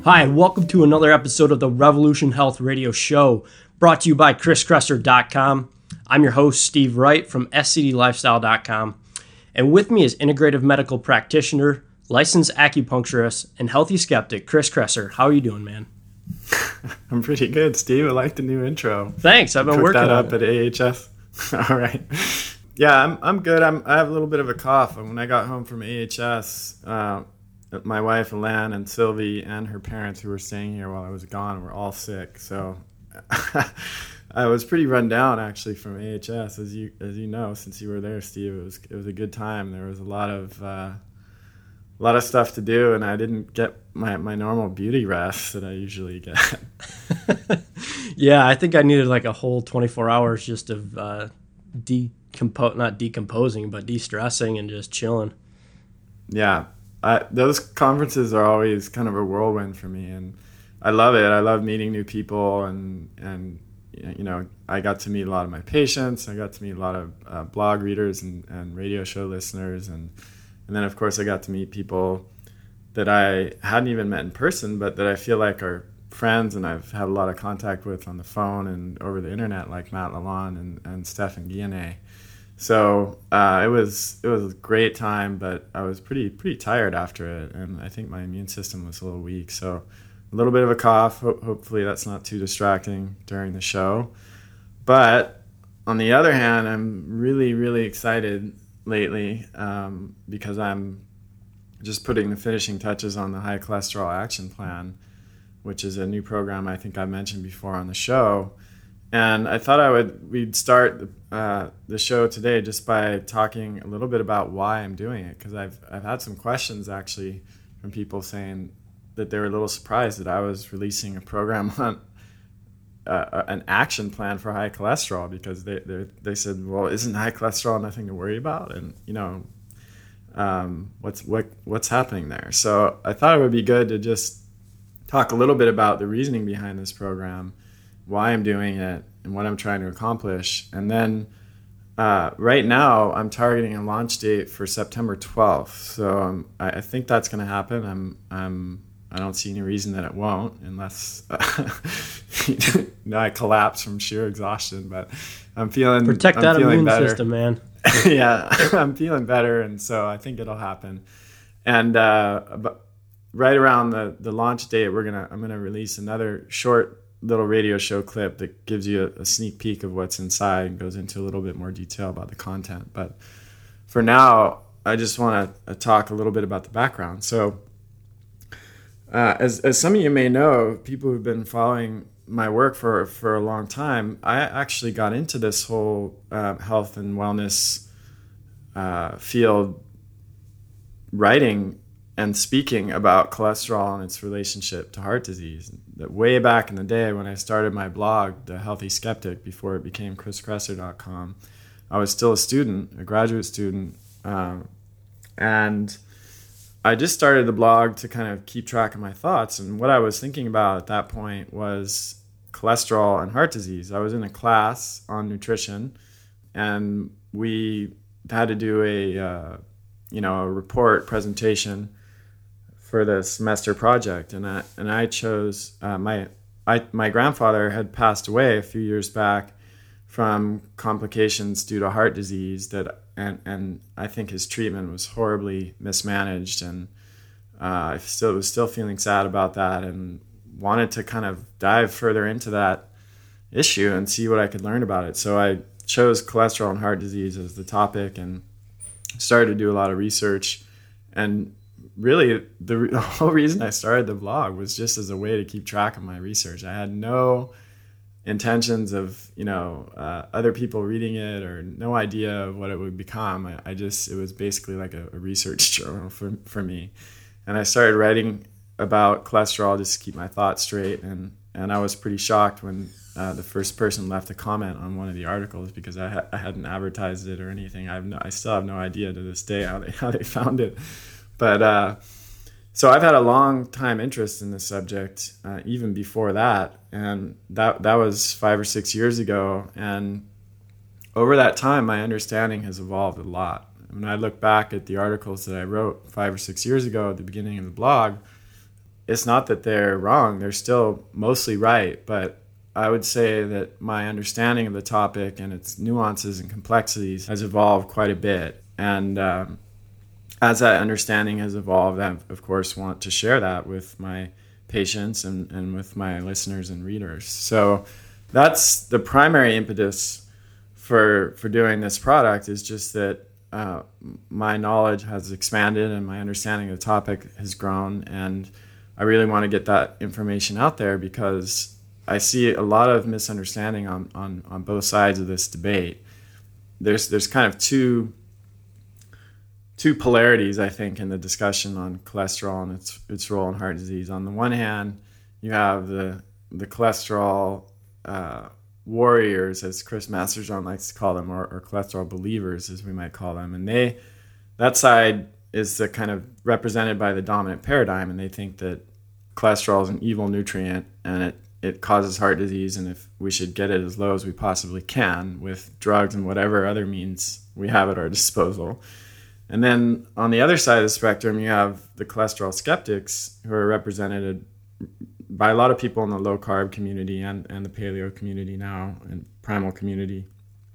Hi, and welcome to another episode of the Revolution Health Radio Show, brought to you by chriskresser.com. I'm your host, Steve Wright from scdlifestyle.com, and with me is integrative medical practitioner, licensed acupuncturist, and healthy skeptic, Chris Kresser. How are you doing, man? I'm pretty good, Steve. I like the new intro. Thanks. I've been working that on up it. at AHS. All right. Yeah, I'm good. I have a little bit of a cough. And when I got home from AHS, my wife, Lan, and Sylvie, and her parents who were staying here while I was gone were all sick. So I was pretty run down, actually, from AHS. As you know, since you were there, Steve, it was a good time. There was a lot of stuff to do, and I didn't get my normal beauty rest that I usually get. Yeah, I think I needed like a whole 24 hours just of not decomposing, but de-stressing and just chilling. Yeah. Those conferences are always kind of a whirlwind for me, and I love it. I love meeting new people, and you know, I got to meet a lot of my patients. I got to meet a lot of blog readers and radio show listeners, and then of course I got to meet people that I hadn't even met in person, but that I feel like are friends, and I've had a lot of contact with on the phone and over the internet, like Matt Lalonde and Stefan Guillenet. So it was a great time, but I was pretty tired after it, and I think my immune system was a little weak. So a little bit of a cough. Hopefully that's not too distracting during the show. But on the other hand, I'm really excited lately because I'm just putting the finishing touches on the High Cholesterol Action Plan, which is a new program I think I mentioned before on the show. And I thought we'd start the show today just by talking a little bit about why I'm doing it, because I've had some questions actually from people saying that they were a little surprised that I was releasing a program on an action plan for high cholesterol, because they said, well, isn't high cholesterol nothing to worry about? And you know, what's happening there? So I thought it would be good to just talk a little bit about the reasoning behind this program, why I'm doing it, and what I'm trying to accomplish. And then right now I'm targeting a launch date for September 12th. So I think that's going to happen. I don't see any reason that it won't, unless I collapse from sheer exhaustion. But I'm feeling Protect that immune system, man. Yeah, I'm feeling better, and so I think it'll happen. And but right around the launch date, I'm gonna release another short little radio show clip that gives you a sneak peek of what's inside and goes into a little bit more detail about the content. But for now, I just want to talk a little bit about the background. So as some of you may know, people who've been following my work for a long time, I actually got into this whole health and wellness field writing and speaking about cholesterol and its relationship to heart disease. That way back in the day when I started my blog, The Healthy Skeptic, before it became chriskresser.com, I was still a graduate student, and I just started the blog to kind of keep track of my thoughts. And what I was thinking about at that point was cholesterol and heart disease. I was in a class on nutrition, and we had to do a report presentation for the semester project, and I chose my grandfather had passed away a few years back from complications due to heart disease and I think his treatment was horribly mismanaged, and I was still feeling sad about that, and wanted to kind of dive further into that issue and see what I could learn about it. So I chose cholesterol and heart disease as the topic and started to do a lot of research. And really, the whole reason I started the blog was just as a way to keep track of my research. I had no intentions of other people reading it, or no idea of what it would become. It was basically like a research journal for me. And I started writing about cholesterol just to keep my thoughts straight. And I was pretty shocked when the first person left a comment on one of the articles, because I hadn't advertised it or anything. I still have no idea to this day how they found it. But so I've had a long time interest in this subject, even before that, and that was 5 or 6 years ago. And over that time, my understanding has evolved a lot. When I look back at the articles that I wrote 5 or 6 years ago at the beginning of the blog, it's not that they're wrong. They're still mostly right. But I would say that my understanding of the topic and its nuances and complexities has evolved quite a bit. And as that understanding has evolved, I, of course, want to share that with my patients and with my listeners and readers. So that's the primary impetus for doing this product, is just that my knowledge has expanded and my understanding of the topic has grown. And I really want to get that information out there because I see a lot of misunderstanding on both sides of this debate. There's kind of two polarities, I think, in the discussion on cholesterol and its role in heart disease. On the one hand, you have the cholesterol warriors, as Chris Masterjohn likes to call them, or cholesterol believers, as we might call them, and that side is the kind of represented by the dominant paradigm, and they think that cholesterol is an evil nutrient and it causes heart disease, and if we should get it as low as we possibly can with drugs and whatever other means we have at our disposal. And then on the other side of the spectrum, you have the cholesterol skeptics, who are represented by a lot of people in the low carb community and the paleo community now, and primal community.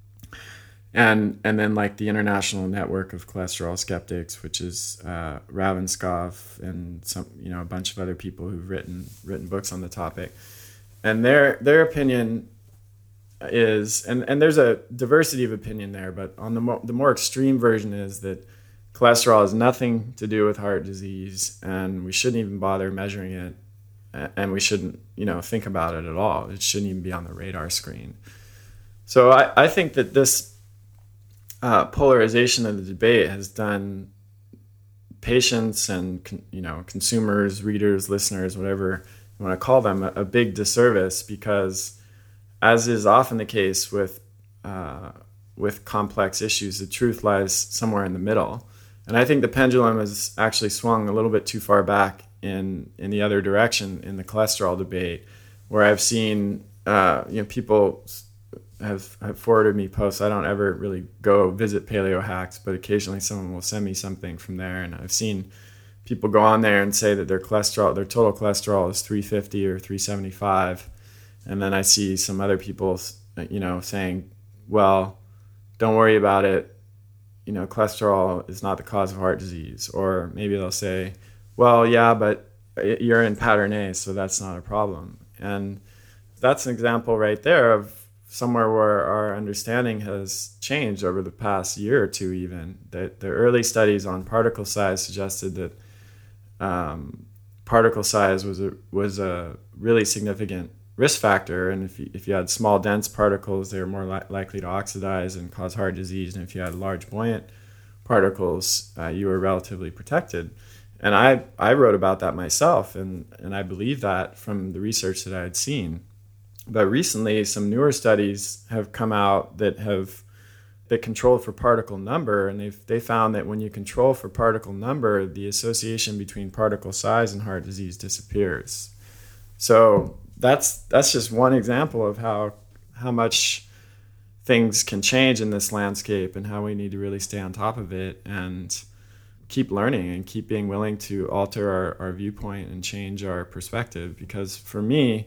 And then like the International Network of Cholesterol Skeptics, which is Ravenscoff and some, a bunch of other people who've written books on the topic. And their opinion is, and there's a diversity of opinion there, but on the more extreme version is that cholesterol has nothing to do with heart disease, and we shouldn't even bother measuring it, and we shouldn't, think about it at all. It shouldn't even be on the radar screen. So I think that this polarization of the debate has done patients and consumers, readers, listeners, whatever you want to call them, a big disservice, because as is often the case with complex issues, the truth lies somewhere in the middle. And I think the pendulum has actually swung a little bit too far back in the other direction in the cholesterol debate, where I've seen people have forwarded me posts. I don't ever really go visit Paleo Hacks, but occasionally someone will send me something from there, and I've seen people go on there and say that their total cholesterol is 350 or 375, and then I see some other people saying, well, don't worry about it, cholesterol is not the cause of heart disease. Or maybe they'll say, well, yeah, but you're in pattern A, so that's not a problem. And that's an example right there of somewhere where our understanding has changed over the past year or two even. The early studies on particle size suggested that particle size was a really significant risk factor, and if you had small dense particles, they were more likely to oxidize and cause heart disease, and if you had large buoyant particles, you were relatively protected. And I wrote about that myself, and I believe that from the research that I had seen. But recently, some newer studies have come out that control for particle number, and they found that when you control for particle number, the association between particle size and heart disease disappears. So that's just one example of how much things can change in this landscape, and how we need to really stay on top of it and keep learning and keep being willing to alter our viewpoint and change our perspective. Because for me,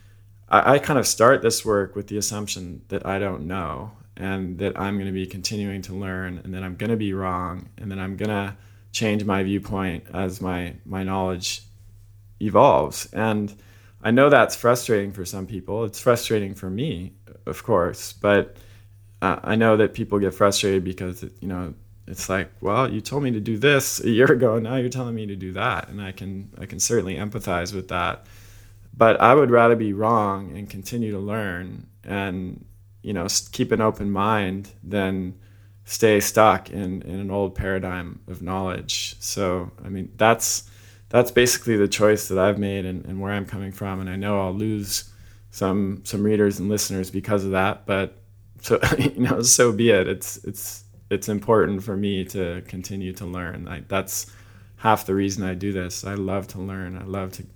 I kind of start this work with the assumption that I don't know, and that I'm going to be continuing to learn, and that I'm going to be wrong, and that I'm going to change my viewpoint as my knowledge evolves. And I know that's frustrating for some people. It's frustrating for me, of course, but I know that people get frustrated because it's like, well, you told me to do this a year ago, and now you're telling me to do that, and I can certainly empathize with that. But I would rather be wrong and continue to learn and keep an open mind than stay stuck in an old paradigm of knowledge. So I mean, that's basically the choice that I've made and where I'm coming from. And I know I'll lose some readers and listeners because of that, but so so be it. It's important for me to continue to learn. That's half the reason I do this. I love to learn. I love to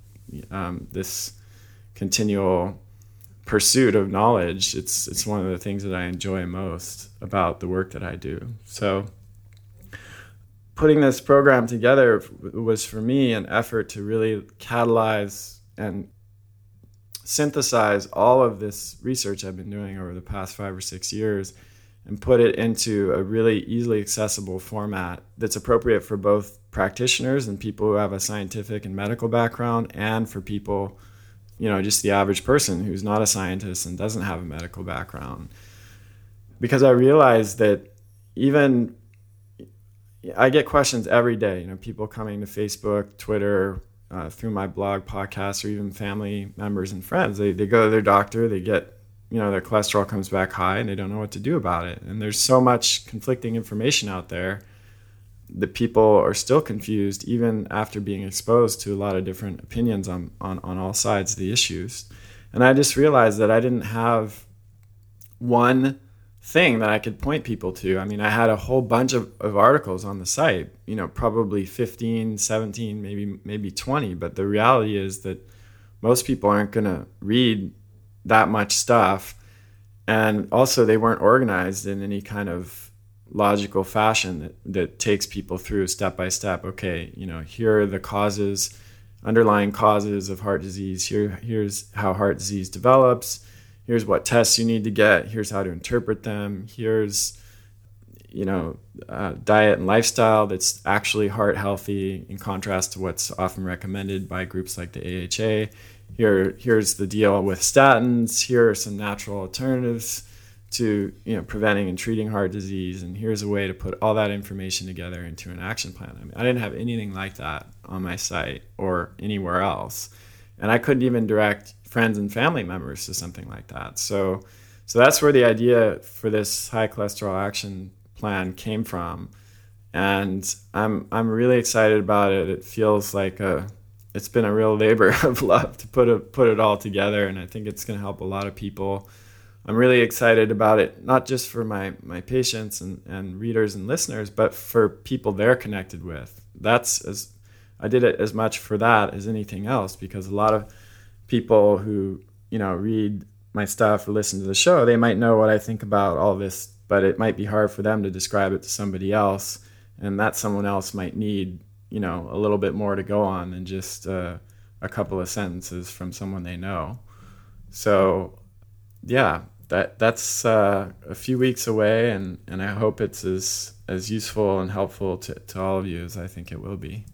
this continual pursuit of knowledge. It's one of the things that I enjoy most about the work that I do. So putting this program together was for me an effort to really catalyze and synthesize all of this research I've been doing over the past 5 or 6 years and put it into a really easily accessible format that's appropriate for both practitioners and people who have a scientific and medical background, and for people, just the average person who's not a scientist and doesn't have a medical background. Because I realized that even I get questions every day, people coming to Facebook, Twitter, through my blog, podcasts, or even family members and friends. They go to their doctor, they get, their cholesterol comes back high and they don't know what to do about it. And there's so much conflicting information out there that people are still confused even after being exposed to a lot of different opinions on all sides of the issues. And I just realized that I didn't have one thing that I could point people to. I mean, I had a whole bunch of articles on the site, probably 15, 17, maybe 20. But the reality is that most people aren't going to read that much stuff. And also they weren't organized in any kind of logical fashion that takes people through step by step. Okay, here are the underlying causes of heart disease. Here's how heart disease develops. Here's what tests you need to get. Here's how to interpret them. Here's, diet and lifestyle that's actually heart healthy in contrast to what's often recommended by groups like the AHA. Here's the deal with statins. Here are some natural alternatives to, preventing and treating heart disease. And here's a way to put all that information together into an action plan. I mean, I didn't have anything like that on my site or anywhere else. And I couldn't even direct friends and family members to something like that. So that's where the idea for this high cholesterol action plan came from. And I'm really excited about it. It feels like it's been a real labor of love to put it all together. And I think it's going to help a lot of people. I'm really excited about it, not just for my patients and readers and listeners, but for people they're connected with. I did it as much for that as anything else, because a lot of people who, read my stuff or listen to the show, they might know what I think about all this, but it might be hard for them to describe it to somebody else. And that someone else might need, a little bit more to go on than just a couple of sentences from someone they know. So, yeah, that's a few weeks away, and I hope it's as useful and helpful to all of you as I think it will be.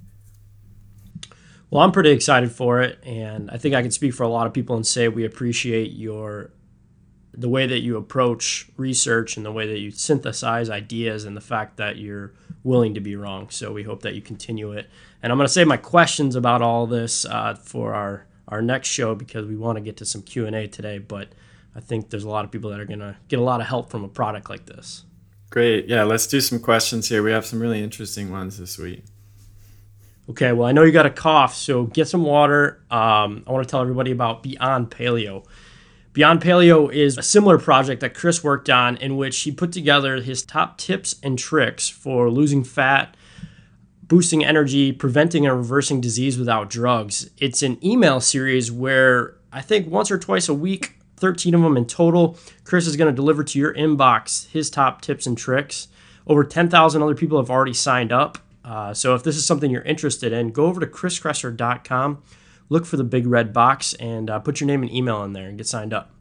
Well, I'm pretty excited for it, and I think I can speak for a lot of people and say we appreciate the way that you approach research and the way that you synthesize ideas and the fact that you're willing to be wrong. So we hope that you continue it. And I'm going to save my questions about all this for our next show, because we want to get to some Q&A today, but I think there's a lot of people that are going to get a lot of help from a product like this. Great. Yeah, let's do some questions here. We have some really interesting ones this week. Okay, well, I know you got a cough, so get some water. I want to tell everybody about Beyond Paleo. Beyond Paleo is a similar project that Chris worked on, in which he put together his top tips and tricks for losing fat, boosting energy, preventing and reversing disease without drugs. It's an email series where I think once or twice a week, 13 of them in total, Chris is going to deliver to your inbox his top tips and tricks. Over 10,000 other people have already signed up. So if this is something you're interested in, go over to chriskresser.com, look for the big red box, and put your name and email in there and get signed up.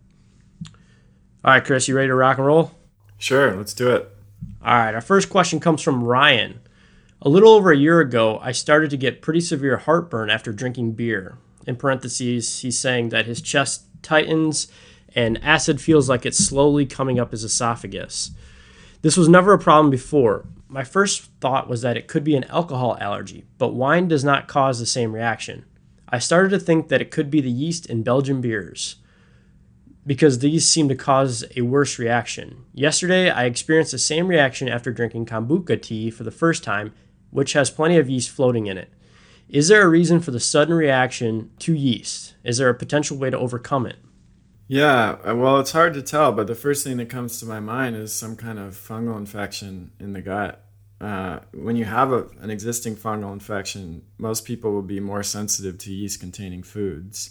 All right, Chris, you ready to rock and roll? Sure, let's do it. All right, our first question comes from Ryan. A little over a year ago, I started to get pretty severe heartburn after drinking beer. In parentheses, he's saying that his chest tightens and acid feels like it's slowly coming up his esophagus. This was never a problem before. My first thought was that it could be an alcohol allergy, but wine does not cause the same reaction. I started to think that it could be the yeast in Belgian beers, because these seem to cause a worse reaction. Yesterday, I experienced the same reaction after drinking kombucha tea for the first time, which has plenty of yeast floating in it. Is there a reason for the sudden reaction to yeast? Is there a potential way to overcome it? Yeah, well, it's hard to tell, but the first thing that comes to my mind is some kind of fungal infection in the gut. When you have an existing fungal infection, most people will be more sensitive to yeast-containing foods.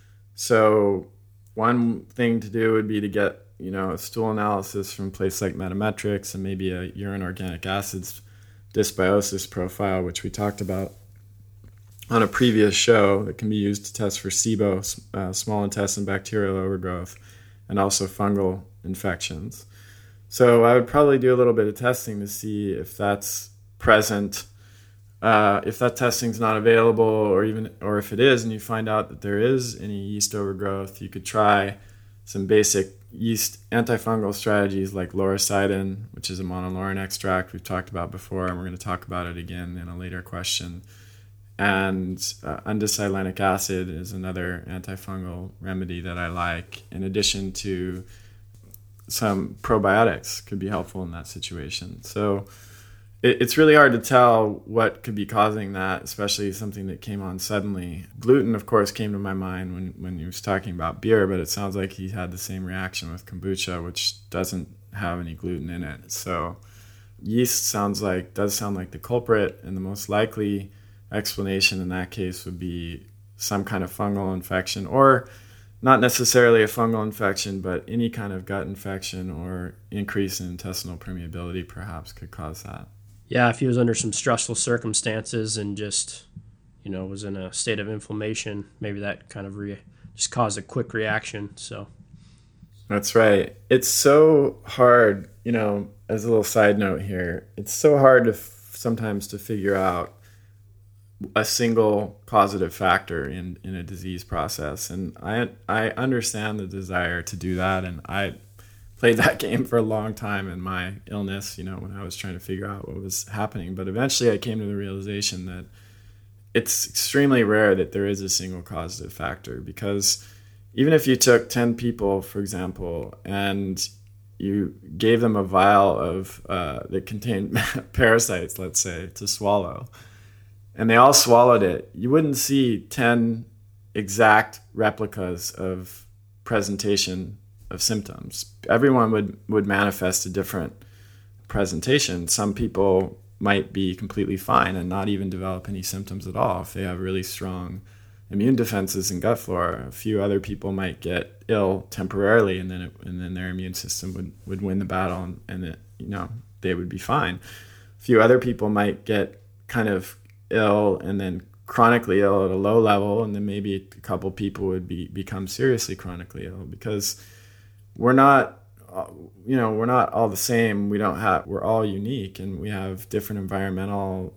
So one thing to do would be to get, a stool analysis from a place like Metametrix and maybe a urine organic acids dysbiosis profile, which we talked about on a previous show, that can be used to test for SIBO, small intestine bacterial overgrowth, and also fungal infections. So I would probably do a little bit of testing to see if that's present. If that testing's not available, or if it is, and you find out that there is any yeast overgrowth, you could try some basic yeast antifungal strategies like lauricidin, which is a monolaurin extract we've talked about before, and we're going to talk about it again in a later question. And undesilenic acid is another antifungal remedy that I like, in addition to some probiotics could be helpful in that situation. So it's really hard to tell what could be causing that, especially something that came on suddenly. Gluten, of course, came to my mind when he was talking about beer, but it sounds like he had the same reaction with kombucha, which doesn't have any gluten in it. So yeast does sound like the culprit, and the most likely explanation in that case would be some kind of fungal infection, or not necessarily a fungal infection, but any kind of gut infection or increase in intestinal permeability perhaps could cause that. Yeah, if he was under some stressful circumstances and just, was in a state of inflammation, maybe that kind of just caused a quick reaction. So that's right. It's so hard, as a little side note here, it's so hard to sometimes to figure out a single causative factor in a disease process. And I understand the desire to do that, and I played that game for a long time in my illness, when I was trying to figure out what was happening. But eventually I came to the realization that it's extremely rare that there is a single causative factor, because even if you took 10 people, for example, and you gave them a vial of that contained parasites, let's say, to swallow, and they all swallowed it, you wouldn't see 10 exact replicas of presentation of symptoms. Everyone would manifest a different presentation. Some people might be completely fine and not even develop any symptoms at all if they have really strong immune defenses and gut flora. A few other people might get ill temporarily, and then their immune system would win the battle, and they would be fine. A few other people might get kind of ill and then chronically ill at a low level, and then maybe a couple people would become seriously chronically ill, because we're not all the same. We're all unique, and we have different environmental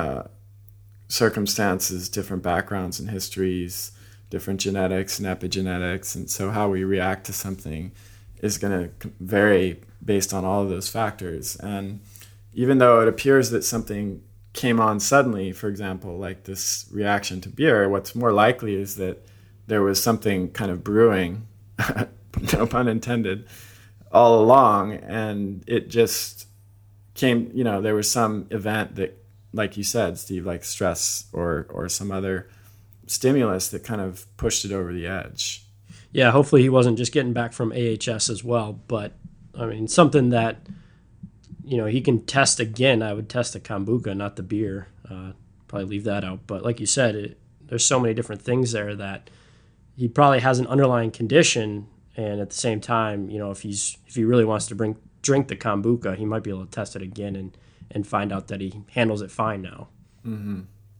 circumstances, different backgrounds and histories, different genetics and epigenetics. And so how we react to something is going to vary based on all of those factors. And even though it appears that something came on suddenly, for example, like this reaction to beer, what's more likely is that there was something kind of brewing, no pun intended, all along, and it just came, there was some event that, like you said, Steve, like stress or some other stimulus that kind of pushed it over the edge. Yeah, hopefully he wasn't just getting back from AHS as well, but I mean, something that, he can test again. I would test the kombucha, not the beer. Probably leave that out. But like you said, there's so many different things there that he probably has an underlying condition. And at the same time, if he really wants to drink the kombucha, he might be able to test it again and find out that he handles it fine now. Mm-hmm.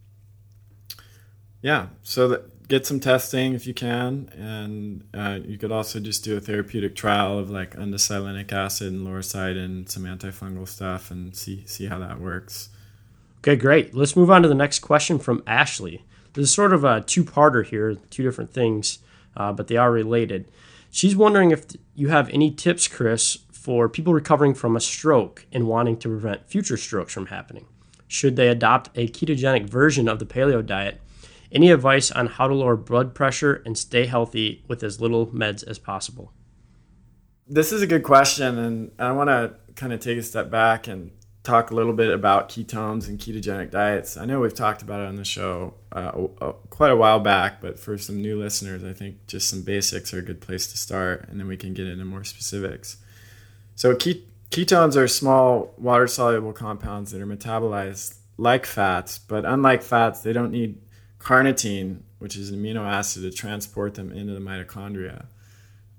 Yeah, so get some testing if you can, and you could also just do a therapeutic trial of like undesilenic acid and lauricidin and some antifungal stuff, and see how that works. Okay, great. Let's move on to the next question from Ashley. This is sort of a two-parter here, two different things, but they are related. She's wondering if you have any tips, Chris, for people recovering from a stroke and wanting to prevent future strokes from happening. Should they adopt a ketogenic version of the paleo diet? Any advice on how to lower blood pressure and stay healthy with as little meds as possible? This is a good question, and I want to kind of take a step back and talk a little bit about ketones and ketogenic diets. I know we've talked about it on the show quite a while back, but for some new listeners, I think just some basics are a good place to start, and then we can get into more specifics. So ketones are small water-soluble compounds that are metabolized like fats, but unlike fats, they don't need carnitine, which is an amino acid, to transport them into the mitochondria.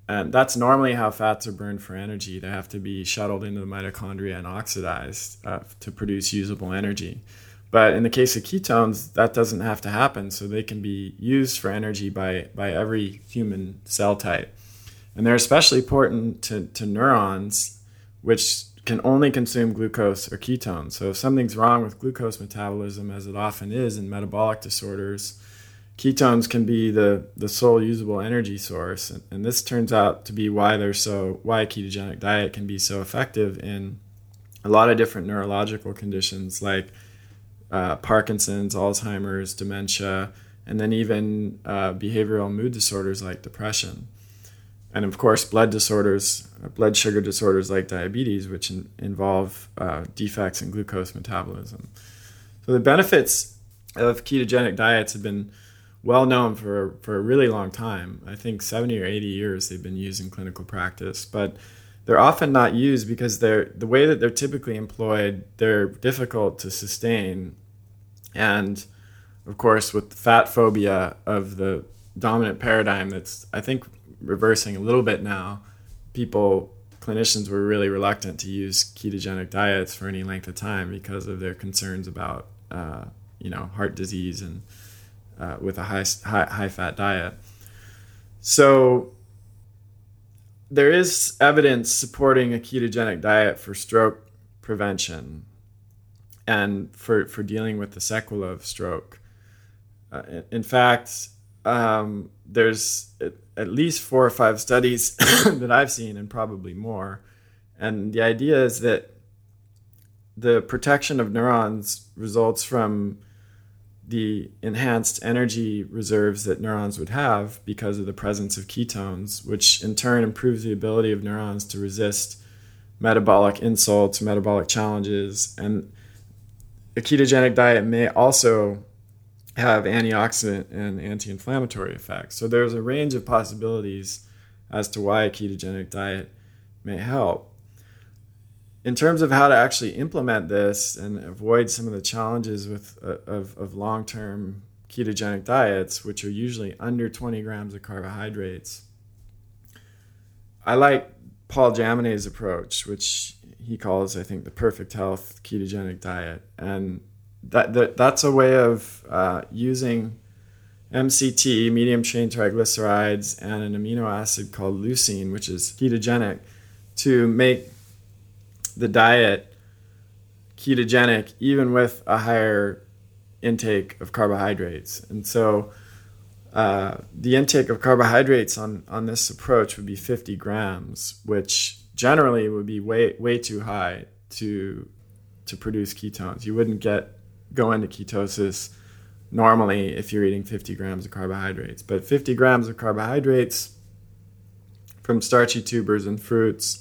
And that's normally how fats are burned for energy. They have to be shuttled into the mitochondria and oxidized to produce usable energy. But in the case of ketones, that doesn't have to happen. So they can be used for energy by every human cell type. And they're especially important to neurons, which can only consume glucose or ketones. So if something's wrong with glucose metabolism, as it often is in metabolic disorders, ketones can be the sole usable energy source. And this turns out to be why a ketogenic diet can be so effective in a lot of different neurological conditions like Parkinson's, Alzheimer's, dementia, and then even behavioral mood disorders like depression. And of course, blood sugar disorders like diabetes, which involve defects in glucose metabolism. So the benefits of ketogenic diets have been well known for a really long time. I think 70 or 80 years they've been used in clinical practice, but they're often not used because the way that they're typically employed, they're difficult to sustain. And of course, with the fat phobia of the dominant paradigm that's, I think, reversing a little bit now, clinicians were really reluctant to use ketogenic diets for any length of time because of their concerns about heart disease and with a high fat diet. So there is evidence supporting a ketogenic diet for stroke prevention and for dealing with the sequelae of stroke. In fact, there's at least 4 or 5 studies that I've seen, and probably more. And the idea is that the protection of neurons results from the enhanced energy reserves that neurons would have because of the presence of ketones, which in turn improves the ability of neurons to resist metabolic insults, metabolic challenges. And a ketogenic diet may also have antioxidant and anti-inflammatory effects. So there's a range of possibilities as to why a ketogenic diet may help. In terms of how to actually implement this and avoid some of the challenges of long-term ketogenic diets, which are usually under 20 grams of carbohydrates, I like Paul Jaminet's approach, which he calls, I think, the perfect health ketogenic diet. And that's a way of using MCT, medium chain triglycerides, and an amino acid called leucine, which is ketogenic, to make the diet ketogenic even with a higher intake of carbohydrates. And so the intake of carbohydrates on this approach would be 50 grams, which generally would be way too high to produce ketones. You wouldn't go into ketosis normally if you're eating 50 grams of carbohydrates. But 50 grams of carbohydrates from starchy tubers and fruits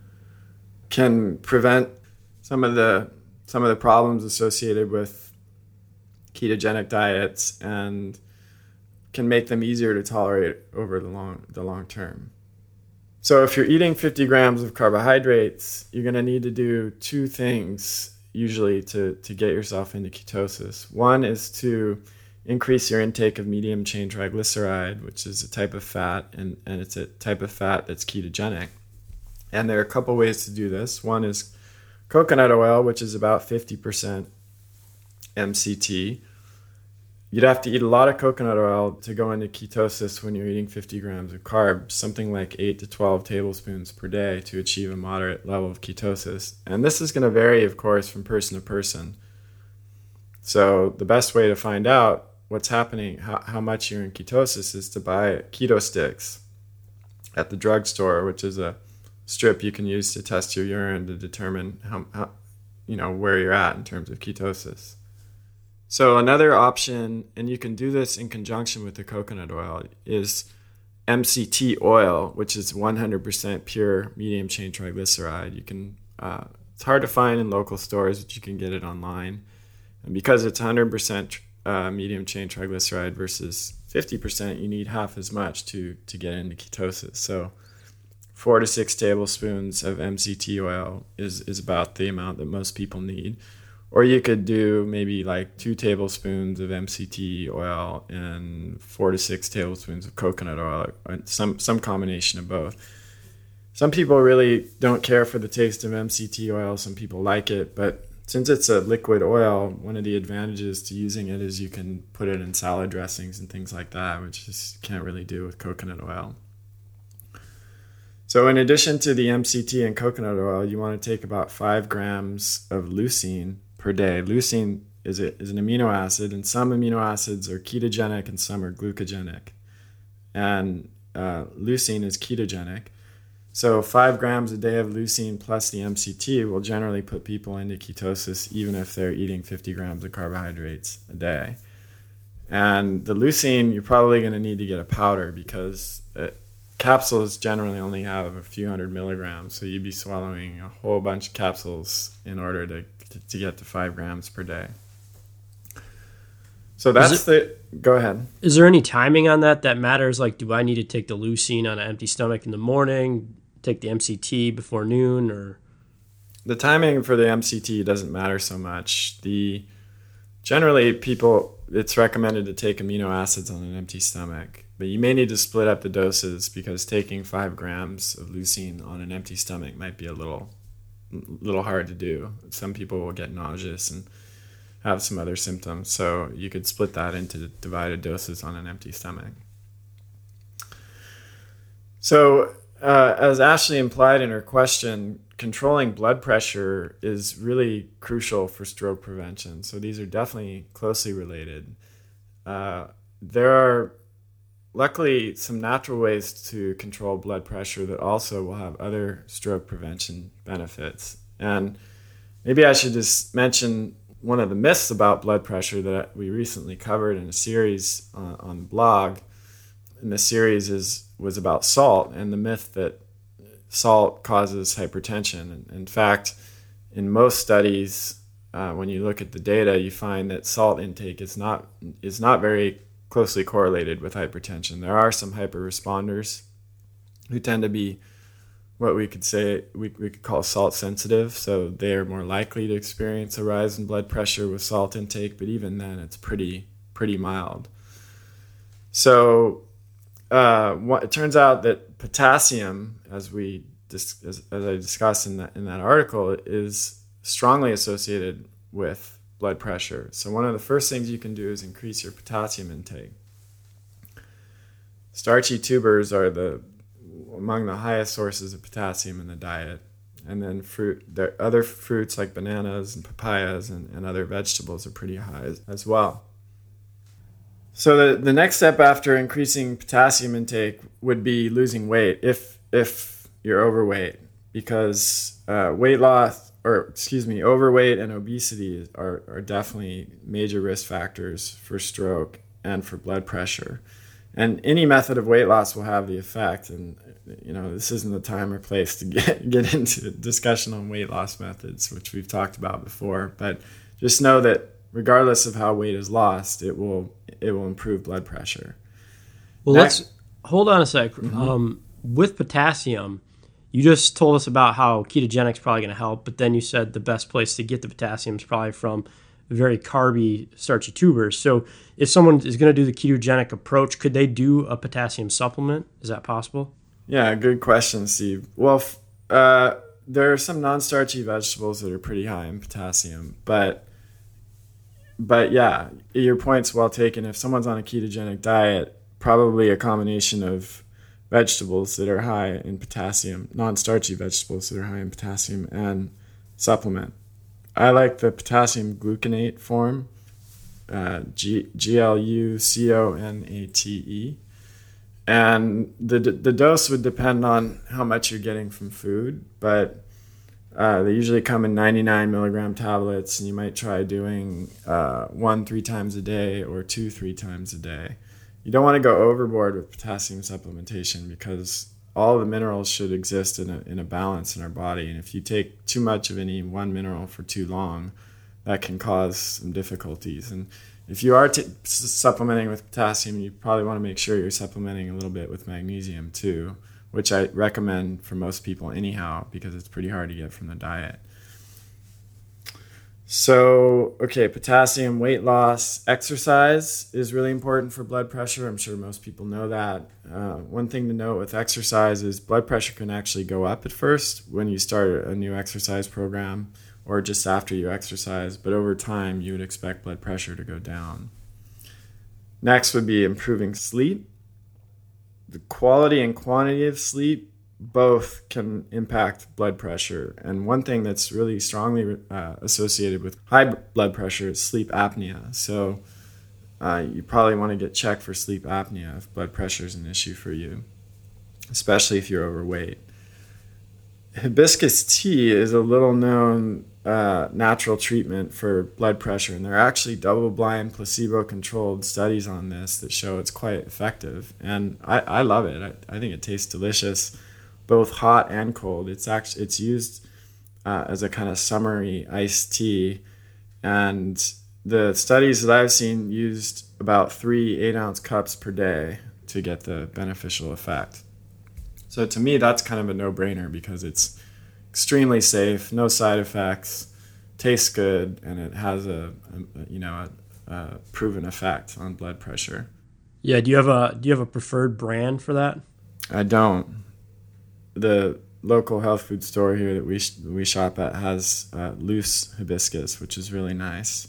can prevent some of the problems associated with ketogenic diets and can make them easier to tolerate over the long term. So if you're eating 50 grams of carbohydrates, you're going to need to do 2 things usually to get yourself into ketosis. One is to increase your intake of medium chain triglyceride, which is a type of fat, and it's a type of fat that's ketogenic. And there are a couple ways to do this. One is coconut oil, which is about 50% MCT. You'd have to eat a lot of coconut oil to go into ketosis when you're eating 50 grams of carbs, something like 8 to 12 tablespoons per day to achieve a moderate level of ketosis. And this is going to vary, of course, from person to person. So the best way to find out what's happening, how much you're in ketosis, is to buy keto sticks at the drugstore, which is a strip you can use to test your urine to determine how where you're at in terms of ketosis. So another option, and you can do this in conjunction with the coconut oil, is MCT oil, which is 100% pure medium chain triglyceride. You can it's hard to find in local stores, but you can get it online. And because it's 100% medium chain triglyceride versus 50%, you need half as much to get into ketosis. So 4 to 6 tablespoons of MCT oil is about the amount that most people need. Or you could do maybe like 2 tablespoons of MCT oil and 4 to 6 tablespoons of coconut oil, or some combination of both. Some people really don't care for the taste of MCT oil. Some people like it, but since it's a liquid oil, one of the advantages to using it is you can put it in salad dressings and things like that, which you can't really do with coconut oil. So in addition to the MCT and coconut oil, you want to take about 5 grams of leucine per day. Leucine is an amino acid, and some amino acids are ketogenic and some are glucogenic. And leucine is ketogenic. So 5 grams a day of leucine plus the MCT will generally put people into ketosis even if they're eating 50 grams of carbohydrates a day. And the leucine, you're probably going to need to get a powder because capsules generally only have a few hundred milligrams. So you'd be swallowing a whole bunch of capsules in order to get to 5 grams per day. So go ahead. Is there any timing on that matters? Like, do I need to take the leucine on an empty stomach in the morning, take the MCT before noon, or? The timing for the MCT doesn't matter so much. Generally, it's recommended to take amino acids on an empty stomach, but you may need to split up the doses because taking 5 grams of leucine on an empty stomach might be a little hard to do. Some people will get nauseous and have some other symptoms, so you could split that into divided doses on an empty stomach. So as Ashley implied in her question, controlling blood pressure is really crucial for stroke prevention. So these are definitely closely related. There are luckily some natural ways to control blood pressure that also will have other stroke prevention benefits. And maybe I should just mention one of the myths about blood pressure that we recently covered in a series on the blog. And the series was about salt and the myth that salt causes hypertension. In fact, in most studies, when you look at the data, you find that salt intake is not very closely correlated with hypertension. There are some hyperresponders who tend to be what we could call salt sensitive, so they are more likely to experience a rise in blood pressure with salt intake, but even then it's pretty mild. So it turns out that potassium, as I discussed in that article, is strongly associated with blood pressure. So one of the first things you can do is increase your potassium intake. Starchy tubers are among the highest sources of potassium in the diet. And then other fruits like bananas and papayas and other vegetables are pretty high as well. So the next step after increasing potassium intake would be losing weight if you're overweight, because overweight and obesity are definitely major risk factors for stroke and for blood pressure. And any method of weight loss will have the effect. And this isn't the time or place to get into a discussion on weight loss methods, which we've talked about before. But just know that regardless of how weight is lost, it will improve blood pressure. Well, let's hold on a sec. Mm-hmm. With potassium, you just told us about how ketogenic is probably going to help, but then you said the best place to get the potassium is probably from very carby, starchy tubers. So if someone is going to do the ketogenic approach, could they do a potassium supplement? Is that possible? Yeah, good question, Steve. Well, there are some non-starchy vegetables that are pretty high in potassium, but yeah, your point's well taken. If someone's on a ketogenic diet, probably a combination of vegetables that are high in potassium, non-starchy vegetables that are high in potassium, and supplement. I like the potassium gluconate form, GLUCONATE. And the dose would depend on how much you're getting from food, but they usually come in 99 milligram tablets, and you might try doing 1 3 times a day or 2 3 times a day. You don't want to go overboard with potassium supplementation because all the minerals should exist in a balance in our body, and if you take too much of any one mineral for too long, that can cause some difficulties. And if you are supplementing with potassium, you probably want to make sure you're supplementing a little bit with magnesium too, which I recommend for most people anyhow because it's pretty hard to get from the diet. So, okay, potassium, weight loss, exercise is really important for blood pressure. I'm sure most people know that. One thing to note with exercise is blood pressure can actually go up at first when you start a new exercise program or just after you exercise, but over time you would expect blood pressure to go down. Next would be improving sleep. The quality and quantity of sleep both can impact blood pressure. And one thing that's really strongly associated with high blood pressure is sleep apnea. So you probably want to get checked for sleep apnea if blood pressure is an issue for you, especially if you're overweight. Hibiscus tea is a little known natural treatment for blood pressure, and there are actually double-blind, placebo-controlled studies on this that show it's quite effective. And I love it. I think it tastes delicious, both hot and cold. It's used as a kind of summery iced tea, and the studies that I've seen used about 3 8-ounce cups per day to get the beneficial effect. So to me, that's kind of a no-brainer because it's extremely safe, no side effects, tastes good, and it has a proven effect on blood pressure. Yeah, do you have a preferred brand for that? I don't. The local health food store here that we shop at has loose hibiscus, which is really nice.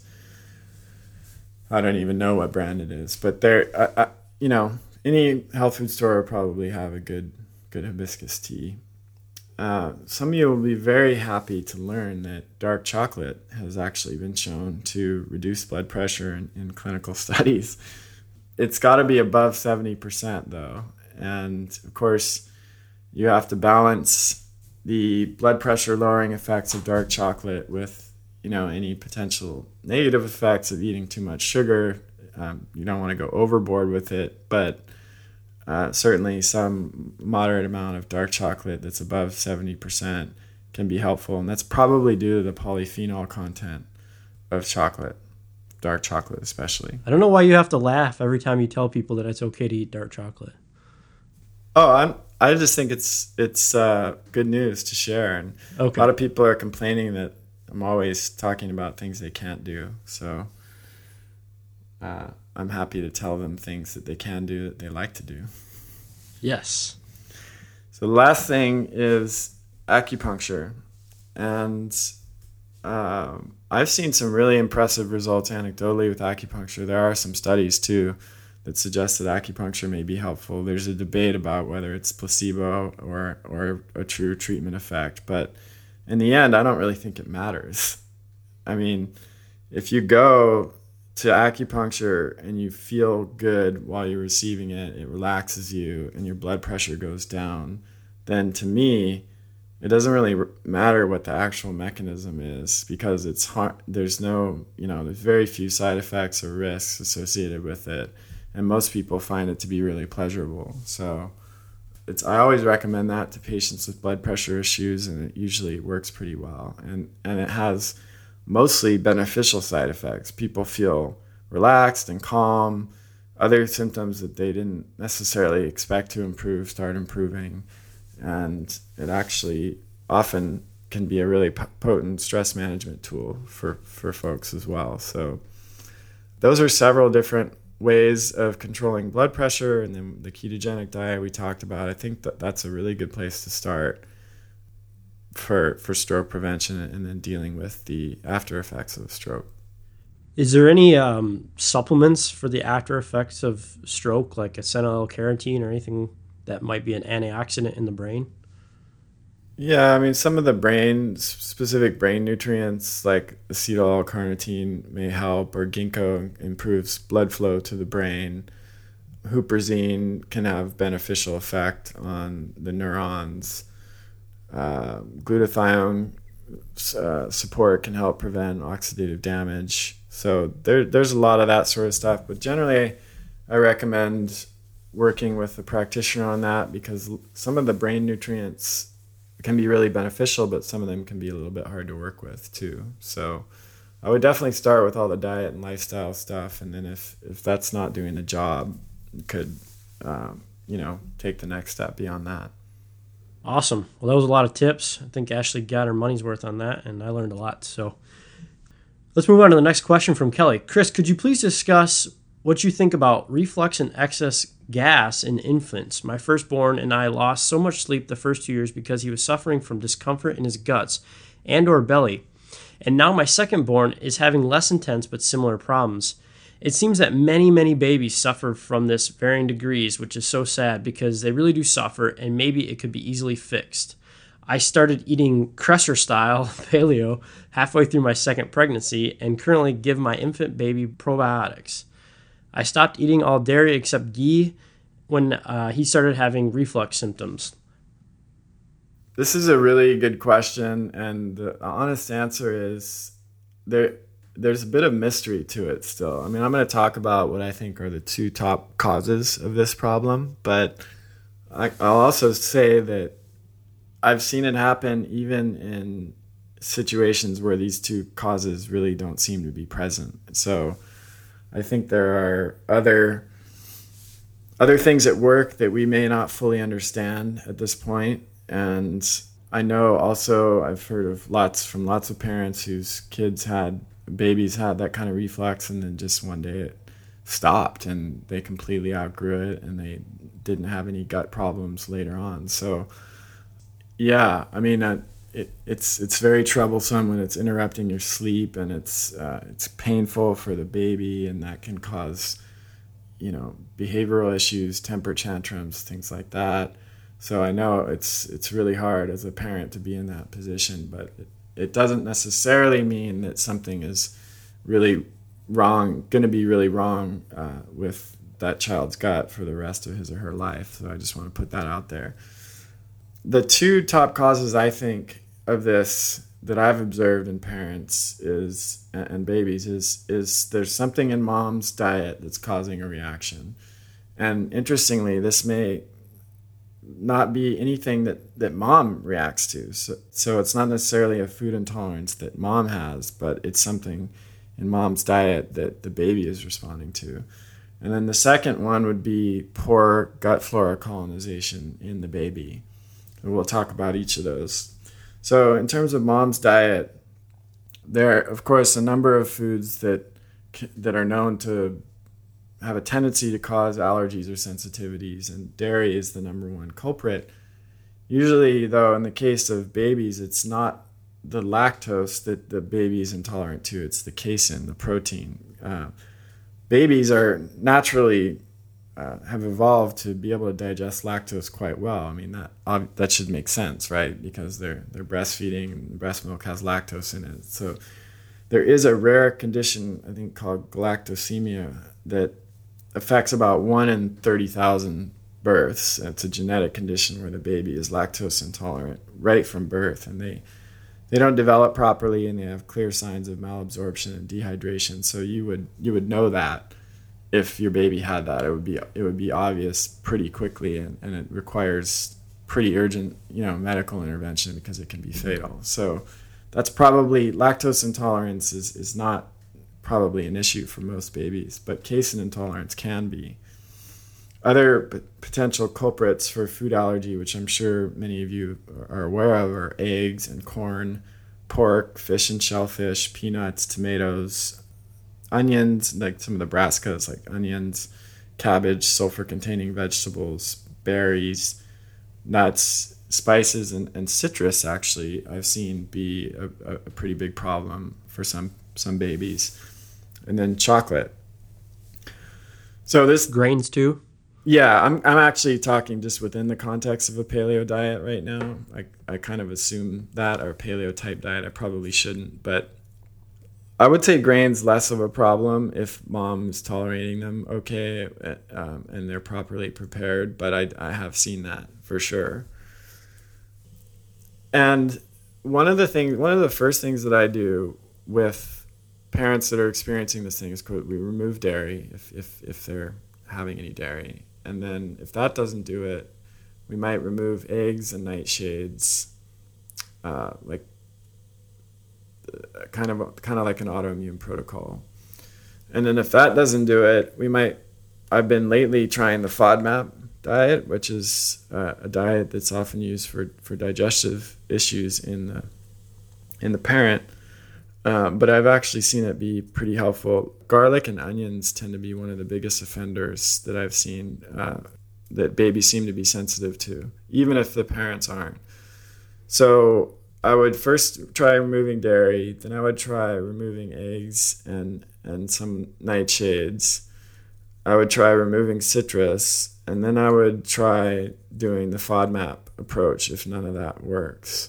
I don't even know what brand it is, but there, any health food store will probably have a good hibiscus tea. Some of you will be very happy to learn that dark chocolate has actually been shown to reduce blood pressure in clinical studies. It's got to be above 70% though, and of course you have to balance the blood pressure lowering effects of dark chocolate with any potential negative effects of eating too much sugar. You don't want to go overboard with it, but certainly some moderate amount of dark chocolate that's above 70% can be helpful, and that's probably due to the polyphenol content of chocolate, dark chocolate especially. I don't know why you have to laugh every time you tell people that it's okay to eat dark chocolate. Oh, I just think it's good news to share, and okay. A lot of people are complaining that I'm always talking about things they can't do, so I'm happy to tell them things that they can do that they like to do. Yes. So the last thing is acupuncture. And I've seen some really impressive results anecdotally with acupuncture. There are some studies, too, that suggest that acupuncture may be helpful. There's a debate about whether it's placebo or a true treatment effect. But in the end, I don't really think it matters. I mean, if you go to acupuncture and you feel good while you're receiving it, it relaxes you and your blood pressure goes down, then to me, it doesn't really matter what the actual mechanism is because it's hard. There's very few side effects or risks associated with it. And most people find it to be really pleasurable. So I always recommend that to patients with blood pressure issues, and it usually works pretty well. And it has mostly beneficial side effects. People feel relaxed and calm. Other symptoms that they didn't necessarily expect to improve start improving. And it actually often can be a really potent stress management tool for folks as well. So those are several different ways of controlling blood pressure. And then the ketogenic diet we talked about, I think that's a really good place to start for stroke prevention and then dealing with the after effects of stroke. Is there any supplements for the after effects of stroke, like acetyl-L-carnitine or anything that might be an antioxidant in the brain? Yeah, I mean, some of the specific brain nutrients like acetyl-L-carnitine may help, or ginkgo improves blood flow to the brain. Huperzine can have beneficial effect on the neurons. Glutathione support can help prevent oxidative damage. So there's a lot of that sort of stuff. But generally, I recommend working with a practitioner on that because some of the brain nutrients can be really beneficial, but some of them can be a little bit hard to work with too. So I would definitely start with all the diet and lifestyle stuff. And then if that's not doing the job, you could, take the next step beyond that. Awesome. Well, that was a lot of tips. I think Ashley got her money's worth on that, and I learned a lot. So Let's move on to the next question from Kelly. Chris, could you please discuss what you think about reflux and excess gas in infants? My firstborn and I lost so much sleep the first 2 years because he was suffering from discomfort in his guts and or belly. And now my secondborn is having less intense but similar problems. It seems that many babies suffer from this varying degrees, which is so sad because they really do suffer and maybe it could be easily fixed. I started eating Kresser style paleo halfway through my second pregnancy and currently give my infant baby probiotics. I stopped eating all dairy except ghee when he started having reflux symptoms. This is a really good question, and the honest answer is there's a bit of mystery to it still. I mean, I'm going to talk about what I think are the two top causes of this problem, but I'll also say that I've seen it happen even in situations where these two causes really don't seem to be present. So I think there are other things at work that we may not fully understand at this point. And I know also I've heard of lots of parents whose babies had that kind of reflux, and then just one day it stopped and they completely outgrew it and they didn't have any gut problems later on. So yeah, I mean, it's very troublesome when it's interrupting your sleep, and it's painful for the baby, and that can cause, behavioral issues, temper tantrums, things like that. So I know it's really hard as a parent to be in that position, but it doesn't necessarily mean that something is really wrong, going to be really wrong with that child's gut for the rest of his or her life. So I just want to put that out there. The two top causes, I think, of this that I've observed in parents and babies is there's something in mom's diet that's causing a reaction. And interestingly, this may not be anything that mom reacts to. So it's not necessarily a food intolerance that mom has, but it's something in mom's diet that the baby is responding to. And then the second one would be poor gut flora colonization in the baby. And we'll talk about each of those. So in terms of mom's diet, there are, of course, a number of foods that are known to have a tendency to cause allergies or sensitivities, and dairy is the number one culprit. Usually, though, in the case of babies, it's not the lactose that the baby is intolerant to, it's the casein, the protein. Babies are naturally have evolved to be able to digest lactose quite well. I mean, that should make sense, right? Because they're breastfeeding and breast milk has lactose in it. So there is a rare condition, I think, called galactosemia that affects about 1 in 30,000 births. It's a genetic condition where the baby is lactose intolerant right from birth, and they don't develop properly, and they have clear signs of malabsorption and dehydration. So you would know that if your baby had that. It would be obvious pretty quickly, and it requires pretty urgent medical intervention because it can be fatal. So that's probably, lactose intolerance is not probably an issue for most babies, but casein intolerance can be. Other potential culprits for food allergy, which I'm sure many of you are aware of, are eggs and corn, pork, fish and shellfish, peanuts, tomatoes, onions, like some of the brassicas, like onions, cabbage, sulfur-containing vegetables, berries, nuts, spices, and citrus, actually, I've seen be a pretty big problem for some babies. And then chocolate. So this... Grains too? Yeah, I'm actually talking just within the context of a paleo diet right now. I kind of assume that, or paleo type diet. I probably shouldn't, but I would say grains less of a problem if mom is tolerating them okay, and they're properly prepared, but I have seen that for sure. And one of the first things that I do with parents that are experiencing this thing is, quote, we remove dairy if they're having any dairy. And then if that doesn't do it, we might remove eggs and nightshades, like kind of like an autoimmune protocol. And then if that doesn't do it, I've been lately trying the FODMAP diet, which is a diet that's often used for digestive issues in the parent. But I've actually seen it be pretty helpful. Garlic and onions tend to be one of the biggest offenders that I've seen that babies seem to be sensitive to, even if the parents aren't. So I would first try removing dairy, then I would try removing eggs and some nightshades. I would try removing citrus, and then I would try doing the FODMAP approach if none of that works.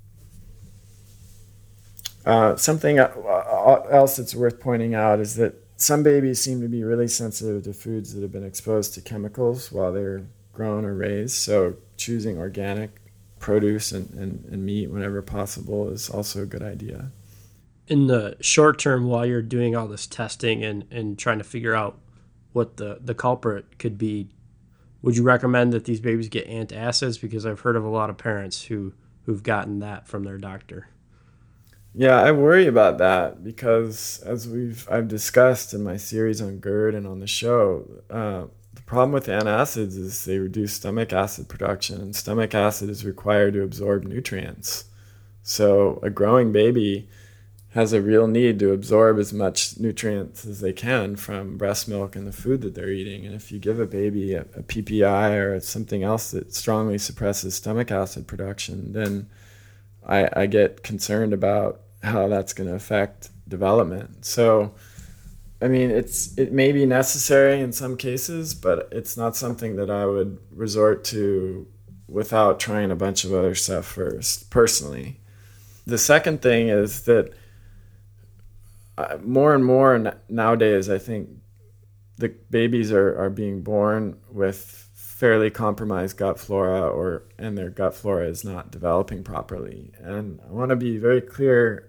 Something else that's worth pointing out is that some babies seem to be really sensitive to foods that have been exposed to chemicals while they're grown or raised. So choosing organic produce and meat whenever possible is also a good idea. In the short term, while you're doing all this testing and trying to figure out what the culprit could be, would you recommend that these babies get antacids? Because I've heard of a lot of parents who've gotten that from their doctor. Yeah, I worry about that because as I've discussed in my series on GERD and on the show, the problem with antacids is they reduce stomach acid production, and stomach acid is required to absorb nutrients. So a growing baby has a real need to absorb as much nutrients as they can from breast milk and the food that they're eating. And if you give a baby a PPI or something else that strongly suppresses stomach acid production, then I get concerned about how that's going to affect development. So, I mean, it may be necessary in some cases, but it's not something that I would resort to without trying a bunch of other stuff first, personally. The second thing is that more and more nowadays, I think the babies are being born with fairly compromised gut flora and their gut flora is not developing properly. And I want to be very clear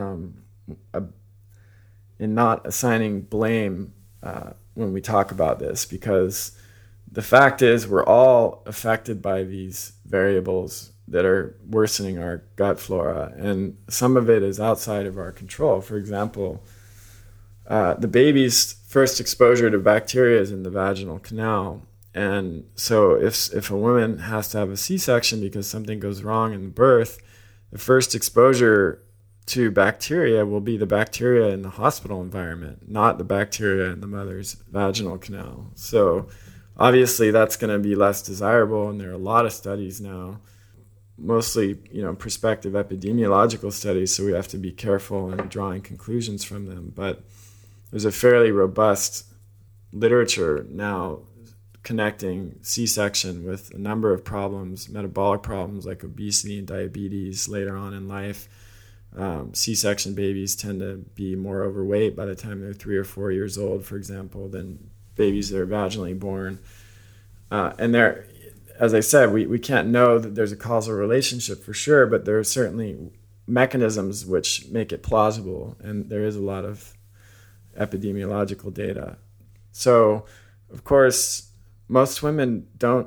in not assigning blame when we talk about this, because the fact is we're all affected by these variables that are worsening our gut flora, and some of it is outside of our control. For example, the baby's first exposure to bacteria is in the vaginal canal. And so if a woman has to have a C-section because something goes wrong in the birth, the first exposure to bacteria will be the bacteria in the hospital environment, not the bacteria in the mother's vaginal canal. So obviously that's going to be less desirable, and there are a lot of studies now, mostly prospective epidemiological studies, so we have to be careful in drawing conclusions from them. But there's a fairly robust literature now connecting C-section with a number of problems, metabolic problems like obesity and diabetes later on in life. C-section babies tend to be more overweight by the time they're 3 or 4 years old, for example, than babies that are vaginally born. And there, as I said, we can't know that there's a causal relationship for sure, but there are certainly mechanisms which make it plausible, and there is a lot of epidemiological data. So, of course, most women don't,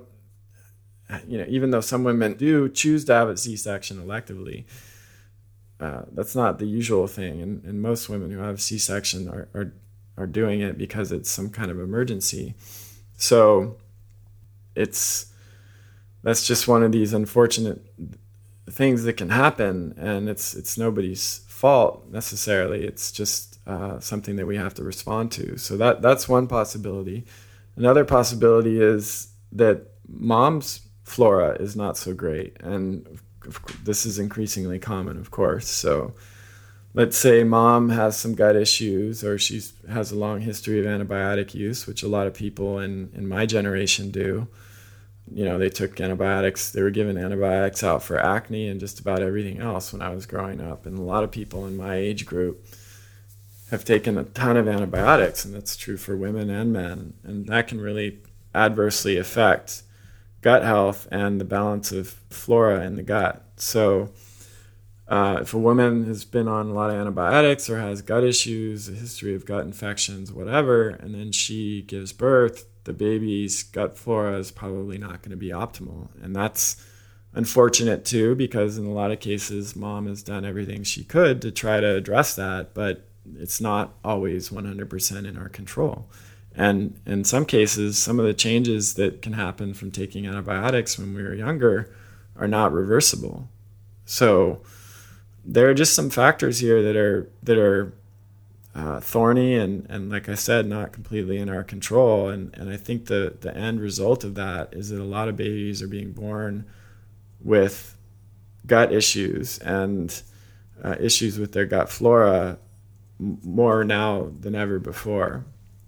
even though some women do choose to have a C-section electively, that's not the usual thing. And most women who have C-section are doing it because it's some kind of emergency. So that's just one of these unfortunate things that can happen, and it's nobody's fault necessarily. It's just something that we have to respond to. So that's one possibility. Another possibility is that mom's flora is not so great, and this is increasingly common, of course. So let's say mom has some gut issues, or she has a long history of antibiotic use, which a lot of people in my generation do. They took antibiotics, they were given antibiotics out for acne and just about everything else when I was growing up. And a lot of people in my age group have taken a ton of antibiotics, and that's true for women and men. And that can really adversely affect gut health and the balance of flora in the gut. So if a woman has been on a lot of antibiotics or has gut issues, a history of gut infections, whatever, and then she gives birth, the baby's gut flora is probably not going to be optimal. And that's unfortunate too, because in a lot of cases, mom has done everything she could to try to address that, but it's not always 100% in our control. And in some cases, some of the changes that can happen from taking antibiotics when we were younger are not reversible. So there are just some factors here that are thorny and like I said, not completely in our control. And I think the end result of that is that a lot of babies are being born with gut issues and issues with their gut flora more now than ever before.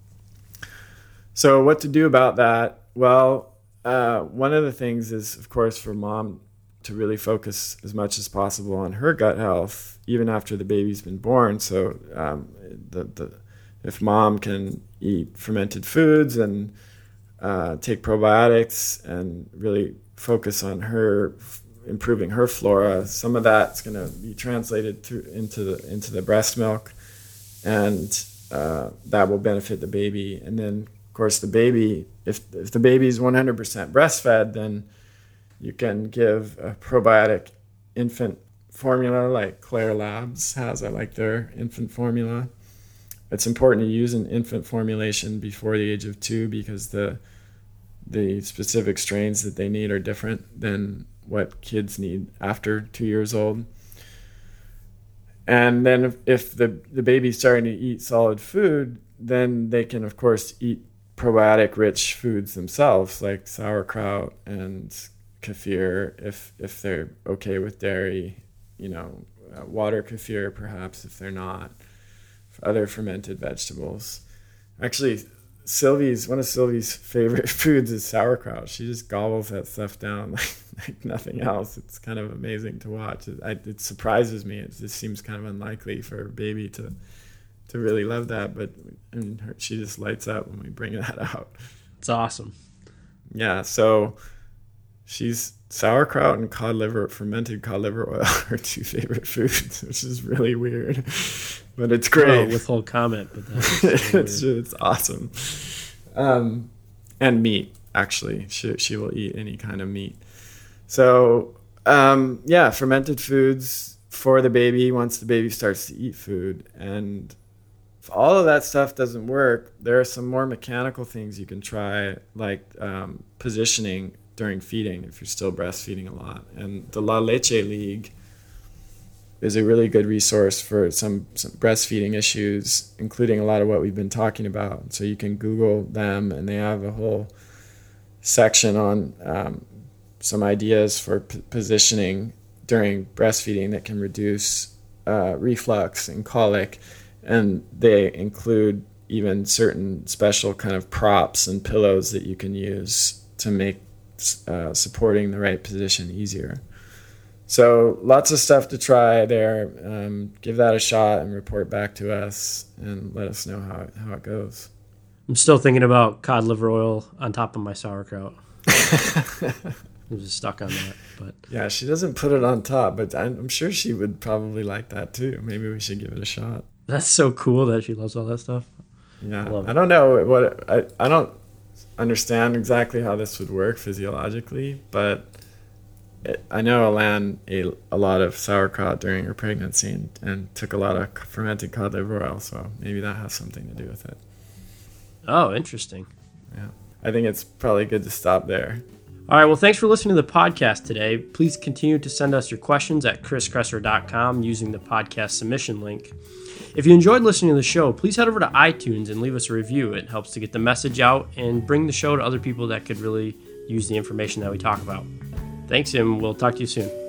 So what to do about that? Well, one of the things is, of course, for mom to really focus as much as possible on her gut health, even after the baby's been born. So if mom can eat fermented foods and take probiotics and really focus on her improving her flora, some of that's going to be translated through into the breast milk, and that will benefit the baby. And then, of course, the baby, if the baby is 100% breastfed, then you can give a probiotic infant formula like Claire Labs has. I like their infant formula. It's important to use an infant formulation before the age of 2 because the specific strains that they need are different than what kids need after 2 years old. And then if the baby's starting to eat solid food, then they can, of course, eat probiotic-rich foods themselves, like sauerkraut and kefir, if they're okay with dairy, water kefir perhaps if they're not, other fermented vegetables. Actually, one of Sylvie's favorite foods is sauerkraut. She just gobbles that stuff down like nothing else. It's kind of amazing to watch. It surprises me. It just seems kind of unlikely for a baby to really love that, but she just lights up when we bring that out. It's awesome. Yeah, so she's sauerkraut and fermented cod liver oil are her 2 favorite foods, which is really weird, but it's great. Withhold comment, but it's awesome. And meat, actually, she will eat any kind of meat. So fermented foods for the baby once the baby starts to eat food. And if all of that stuff doesn't work, there are some more mechanical things you can try, like positioning during feeding if you're still breastfeeding a lot. And the La Leche League is a really good resource for some breastfeeding issues, including a lot of what we've been talking about. So you can Google them, and they have a whole section on some ideas for positioning during breastfeeding that can reduce reflux and colic. And they include even certain special kind of props and pillows that you can use to make supporting the right position easier. So lots of stuff to try there. Give that a shot and report back to us and let us know how it goes. I'm still thinking about cod liver oil on top of my sauerkraut. I'm just stuck on that. But yeah, she doesn't put it on top, but I'm sure she would probably like that too. Maybe we should give it a shot. That's so cool that she loves all that stuff. Yeah, I don't know I don't understand exactly how this would work physiologically, but I know Alan ate a lot of sauerkraut during her pregnancy and took a lot of fermented cod liver oil, so maybe that has something to do with it. Oh, interesting. Yeah, I think it's probably good to stop there. All right, well, thanks for listening to the podcast today. Please continue to send us your questions at chriskresser.com using the podcast submission link. If you enjoyed listening to the show, please head over to iTunes and leave us a review. It helps to get the message out and bring the show to other people that could really use the information that we talk about. Thanks, and we'll talk to you soon.